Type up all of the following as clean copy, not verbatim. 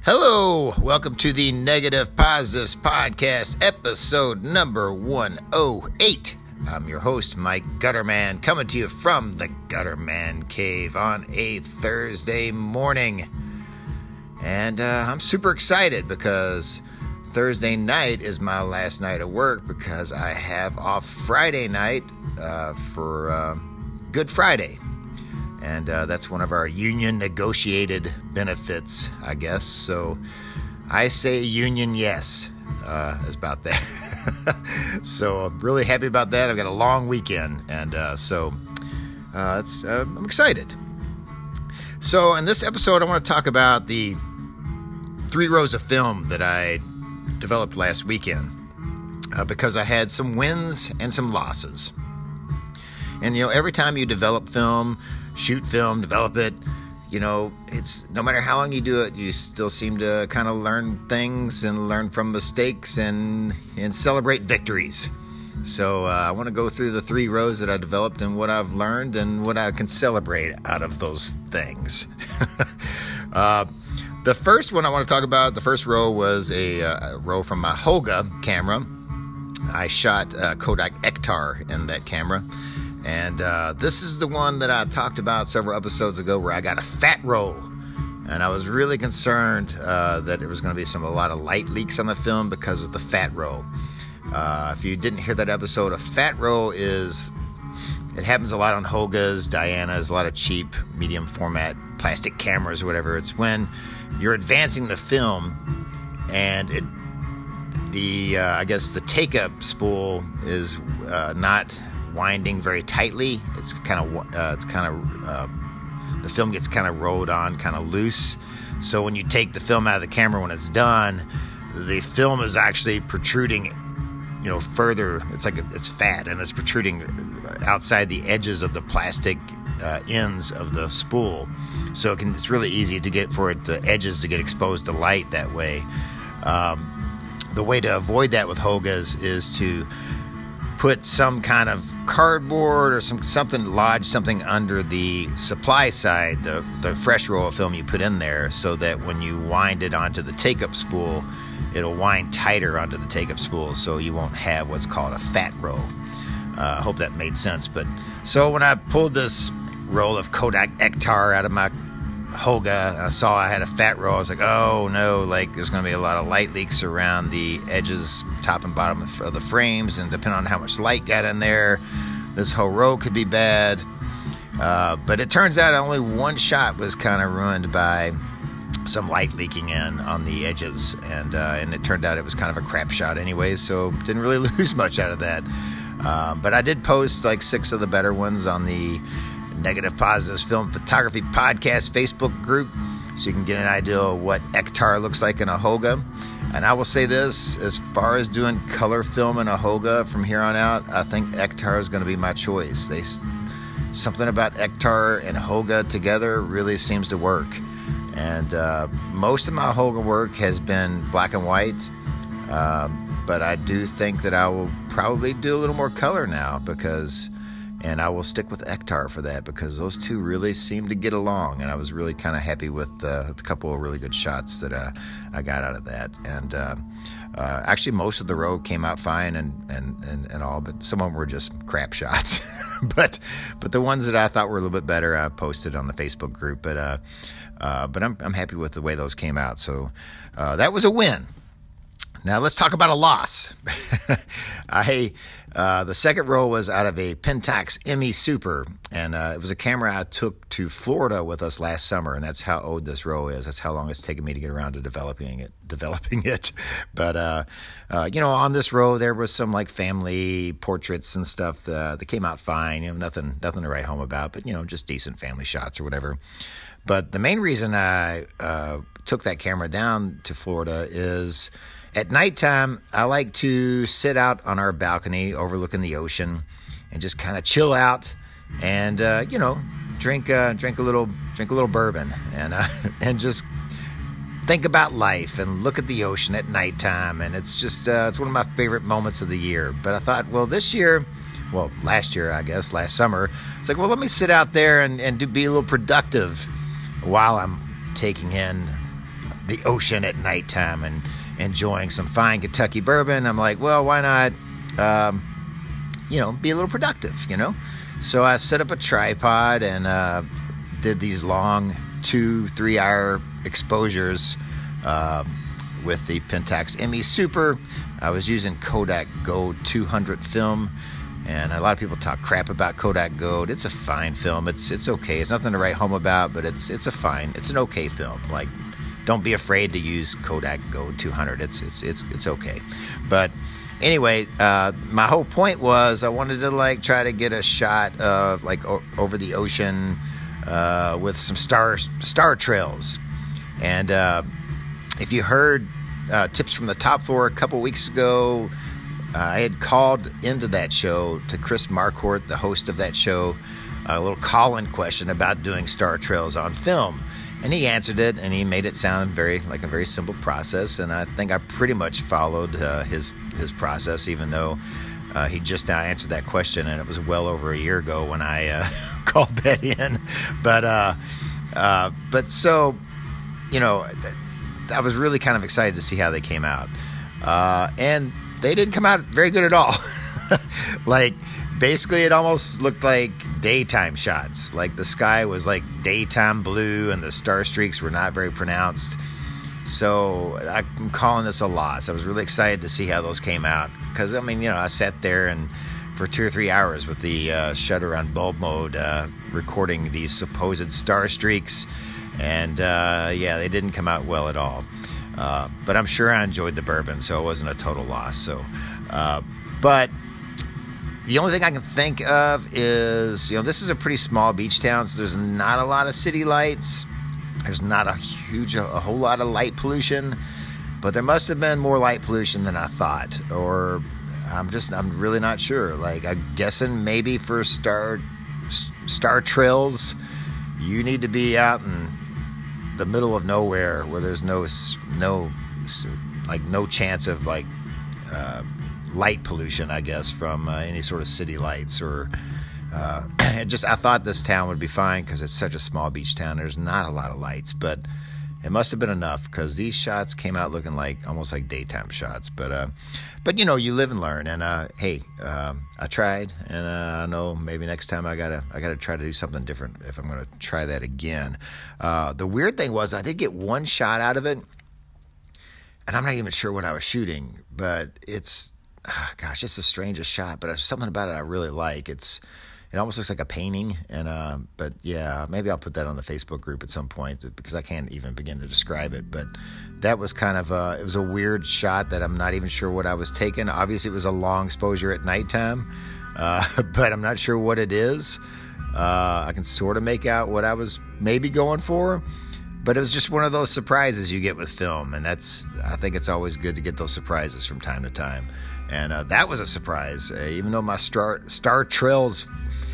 Hello, welcome to the Negative Positives Podcast, episode number 108. I'm your host, Mike Gutterman, coming to you from the Gutterman Cave on a Thursday morning. And I'm super excited because Thursday night is my last night of work because I have off Friday night for Good Friday. And that's one of our union negotiated benefits, I guess. So I say union yes, is about that. So I'm really happy about that. I've got a long weekend, and I'm excited. So in this episode, I want to talk about the 3 rows of film that I developed last weekend because I had some wins and some losses. And, every time you develop film, shoot film, develop it, it's no matter how long you do it, you still seem to kind of learn things and learn from mistakes and celebrate victories. So I want to go through the 3 rows that I developed and what I've learned and what I can celebrate out of those things. The first one I want to talk about, the first row was a row from my Hoga camera. I shot Kodak Ektar in that camera. And this is the one that I talked about several episodes ago where I got a fat roll. And I was really concerned that there was going to be a lot of light leaks on the film because of the fat roll. If you didn't hear that episode, a fat roll it happens a lot on Hogas, Dianas, a lot of cheap, medium format plastic cameras or whatever. It's when you're advancing the film and the take-up spool is not winding very tightly. The film gets kind of rolled on, kind of loose. So when you take the film out of the camera when it's done, the film is actually protruding, further. It's fat and it's protruding outside the edges of the plastic ends of the spool. So it's really easy to get the edges to get exposed to light that way. The way to avoid that with Hogas is to put some kind of cardboard or lodge something under the supply side, the fresh roll of film you put in there, so that when you wind it onto the take-up spool, it'll wind tighter onto the take-up spool, so you won't have what's called a fat roll. I hope that made sense. So when I pulled this roll of Kodak Ektar out of my Hoga, I saw I had a fat roll. I was like, oh no, there's going to be a lot of light leaks around the edges, top and bottom of the frames, and depending on how much light got in there, this whole row could be bad. But it turns out only one shot was kind of ruined by some light leaking in on the edges, and it turned out it was kind of a crap shot anyway, so didn't really lose much out of that. But I did post 6 of the better ones on the Negative Positives Film Photography Podcast Facebook group, so you can get an idea of what Ektar looks like in a Hoga. And I will say this, as far as doing color film in a Hoga from here on out, I think Ektar is going to be my choice. Something about Ektar and Hoga together really seems to work. And most of my Hoga work has been black and white, but I do think that I will probably do a little more color now and I will stick with Ektar for that because those two really seem to get along, and I was really kind of happy with a couple of really good shots that I got out of that. And actually, most of the row came out fine and all, but some of them were just crap shots. but the ones that I thought were a little bit better, I posted on the Facebook group. But I'm happy with the way those came out. So that was a win. Now let's talk about a loss. The second roll was out of a Pentax ME Super, and it was a camera I took to Florida with us last summer, and that's how old this roll is. That's how long it's taken me to get around to developing it. But on this roll there was some family portraits and stuff that came out fine. Nothing to write home about, but just decent family shots or whatever. But the main reason I took that camera down to Florida is at nighttime, I like to sit out on our balcony overlooking the ocean and just kind of chill out and, drink a little bourbon and just think about life and look at the ocean at nighttime. And it's just, it's one of my favorite moments of the year. But I thought, last year, last summer, it's let me sit out there and be a little productive while I'm taking in the ocean at nighttime and enjoying some fine Kentucky bourbon. I'm like, well, why not, be a little productive, So I set up a tripod and did these long 2-3 hour exposures with the Pentax ME Super. I was using Kodak Gold 200 film, and a lot of people talk crap about Kodak Gold. It's a fine film. It's okay. It's nothing to write home about, but it's an okay film. Like, don't be afraid to use Kodak Gold 200. It's okay. But anyway, my whole point was I wanted to try to get a shot of over the ocean with some star trails. And if you heard Tips from the Top Floor a couple weeks ago, I had called into that show to Chris Marquardt, the host of that show, a little call-in question about doing star trails on film. And he answered it, and he made it sound like a very simple process. And I think I pretty much followed his process, even though he just now answered that question, and it was well over a year ago when I called that in. But so, I was really kind of excited to see how they came out. And they didn't come out very good at all. Basically it almost looked like daytime shots. Like the sky was like daytime blue and the star streaks were not very pronounced. So I'm calling this a loss. I was really excited to see how those came out. Because, I sat there and for 2 or 3 hours with the shutter on bulb mode recording these supposed star streaks. And, they didn't come out well at all. But I'm sure I enjoyed the bourbon, so it wasn't a total loss. So, but the only thing I can think of is, this is a pretty small beach town, so there's not a lot of city lights. There's not a whole lot of light pollution, but there must have been more light pollution than I thought, or I'm really not sure. I'm guessing maybe for star trails, you need to be out in the middle of nowhere where there's no chance of light pollution, I guess, from any sort of city lights or I thought this town would be fine because it's such a small beach town. There's not a lot of lights, but it must have been enough because these shots came out looking almost like daytime shots. But you live and learn. And hey, I tried, and I know maybe next time I gotta try to do something different if I'm gonna try that again. The weird thing was I did get one shot out of it, and I'm not even sure what I was shooting, but it's the strangest shot. But there's something about it I really like. It almost looks like a painting, and but yeah, maybe I'll put that on the Facebook group at some point because I can't even begin to describe it. But that was kind of it was a weird shot that I'm not even sure what I was taking. Obviously, it was a long exposure at nighttime, but I'm not sure what it is. I can sort of make out what I was maybe going for, but it was just one of those surprises you get with film, and I think it's always good to get those surprises from time to time. And that was a surprise, even though my star trails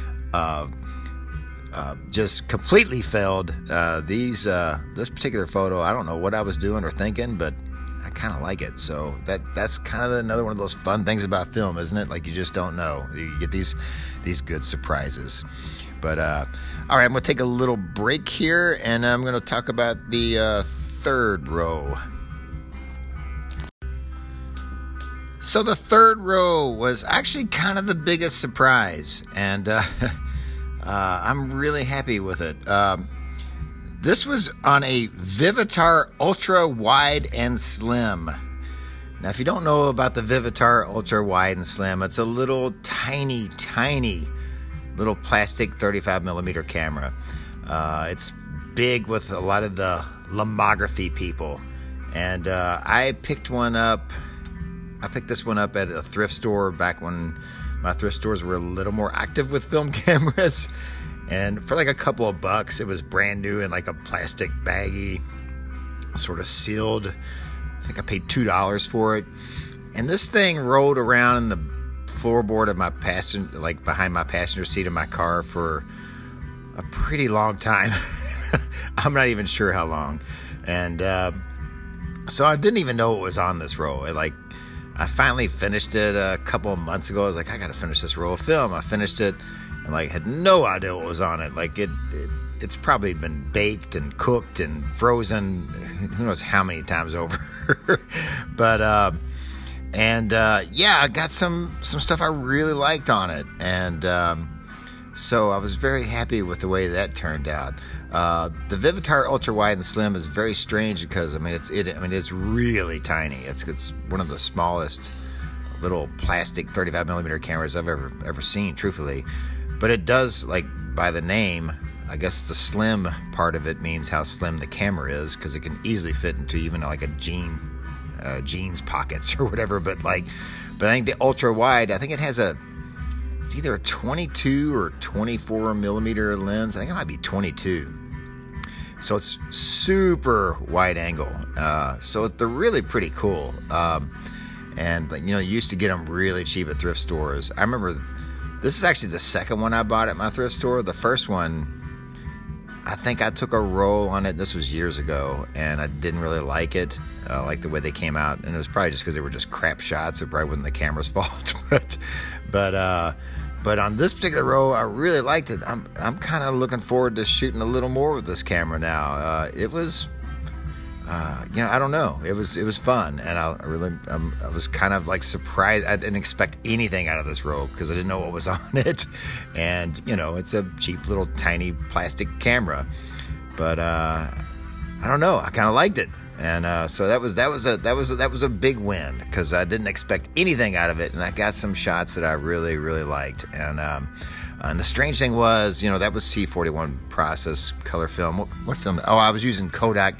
just completely failed. This particular photo, I don't know what I was doing or thinking, but I kind of like it. So that's kind of another one of those fun things about film, isn't it? You just don't know. You get these good surprises. But all right, I'm going to take a little break here, and I'm going to talk about the third row. So the third row was actually kind of the biggest surprise, and I'm really happy with it. This was on a Vivitar Ultra Wide and Slim. Now, if you don't know about the Vivitar Ultra Wide and Slim, it's a little tiny little plastic 35 millimeter camera. It's big with a lot of the lomography people, and I picked this one up at a thrift store back when my thrift stores were a little more active with film cameras. And for a couple of bucks, it was brand new in a plastic baggie, sort of sealed. I think I paid $2 for it. And this thing rolled around in the floorboard of my behind my passenger seat of my car for a pretty long time. I'm not even sure how long. And so I didn't even know what was on this roll. I finally finished it a couple of months ago. I was like, I got to finish this roll of film. I finished it and had no idea what was on it. It's probably been baked and cooked and frozen. who knows how many times over. But I got some stuff I really liked on it, and so I was very happy with the way that turned out. The Vivitar Ultra Wide and Slim is very strange because it's really tiny. It's one of the smallest little plastic 35 millimeter cameras I've ever seen, truthfully. But it does, like, by the name, I guess the slim part of it means how slim the camera is, because it can easily fit into even like a jeans pockets or whatever. But I think the ultra wide, I think it has it's either a 22 or 24 millimeter lens. I think it might be 22. So it's super wide angle. So they're really pretty cool. And you used to get them really cheap at thrift stores. I remember this is actually the second one I bought at my thrift store. The first one, I think I took a roll on it. This was years ago, and I didn't really like it, like the way they came out. And it was probably just because they were just crap shots. It probably wasn't the camera's fault. But on this particular roll, I really liked it. I'm kind of looking forward to shooting a little more with this camera now. It was, I don't know. It was fun, and I was kind of like surprised. I didn't expect anything out of this roll because I didn't know what was on it, and it's a cheap little tiny plastic camera, but I don't know. I kind of liked it, and so that was a big win because I didn't expect anything out of it, and I got some shots that I really really liked, and the strange thing was, that was C41 process color film. What film? Oh, I was using Kodak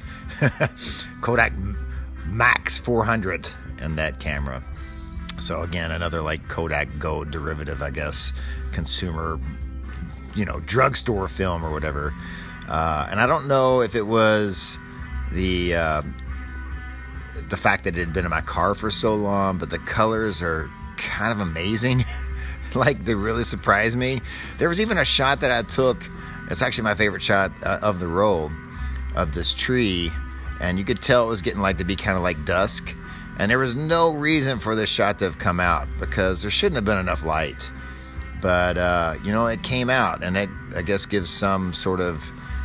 Max 400 in that camera. So again, another like Kodak Go derivative, I guess, consumer, drugstore film or whatever. And I don't know if it was the fact that it had been in my car for so long, but the colors are kind of amazing. Like, they really surprised me. There was even a shot that I took. It's actually my favorite shot of the roll of this tree, and you could tell it was getting to be kind of like dusk, and there was no reason for this shot to have come out because there shouldn't have been enough light. But it came out, and it, I guess, gives some sort of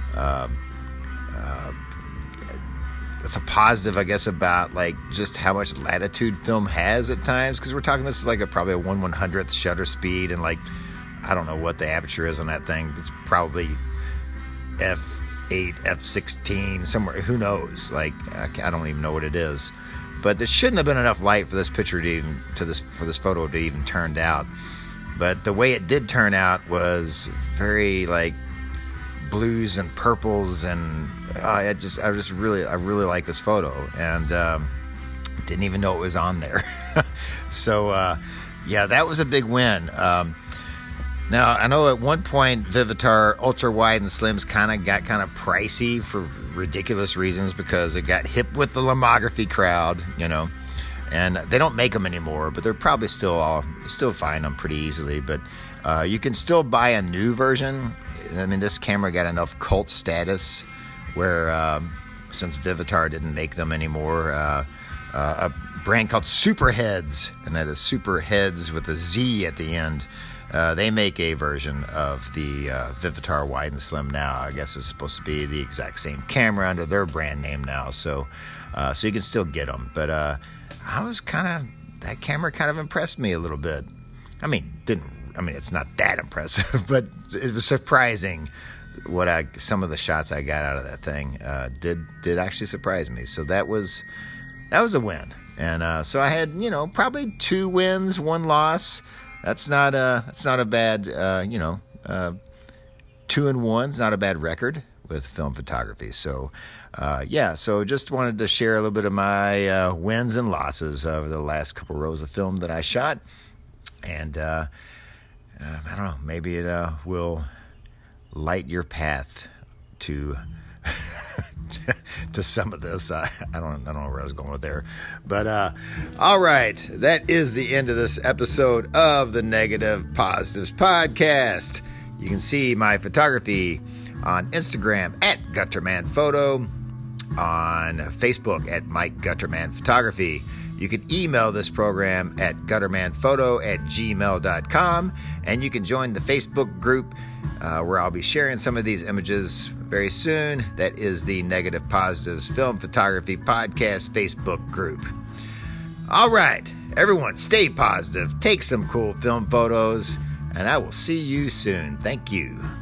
it's a positive, I guess, about just how much latitude film has at times, because we're talking, this is probably a 1/100th shutter speed, and I don't know what the aperture is on that thing. It's probably f8, f16, somewhere, who knows? I don't even know what it is. But there shouldn't have been enough light for this picture for this photo to even turn out. But the way it did turn out was very blues and purples, and I really like this photo, and didn't even know it was on there. So that was a big win. Now I know at one point Vivitar Ultra Wide and Slims got kind of pricey for ridiculous reasons, because it got hip with the lomography crowd, and they don't make them anymore, but they're probably still find them pretty easily. But you can still buy a new version. I mean, this camera got enough cult status where, since Vivitar didn't make them anymore, a brand called Superheads, and that is Superheads with a Z at the end, they make a version of the Vivitar Wide and Slim now. I guess it's supposed to be the exact same camera under their brand name now, so you can still get them. But that camera kind of impressed me a little bit. It's not that impressive, but it was surprising some of the shots I got out of that thing did actually surprise me. So that was a win, and so I had probably 2 wins, 1 loss. That's not a bad 2 and 1's not a bad record with film photography. So so just wanted to share a little bit of my wins and losses over the last couple rows of film that I shot, and I don't know, maybe it will light your path to to some of this. I don't know where I was going with there, but all right, that is the end of this episode of the Negative Positives Podcast. You can see my photography on Instagram at Gutterman Photo, on Facebook at Mike Gutterman Photography. You can email this program at guttermanphoto@gmail.com, and you can join the Facebook group where I'll be sharing some of these images very soon. That is the Negative Positives Film Photography Podcast Facebook group. All right, everyone, stay positive, take some cool film photos, and I will see you soon. Thank you.